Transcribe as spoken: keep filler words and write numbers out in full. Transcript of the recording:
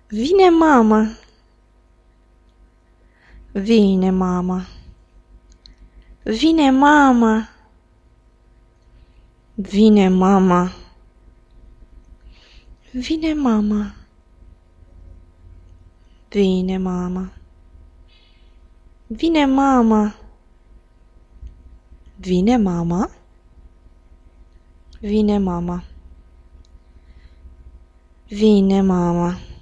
Vine mama. Vine mama. Vine mama. Vine mama. Vine mama. Vine mama. Vine mama. Vine mama. Vine mama. Vine mama.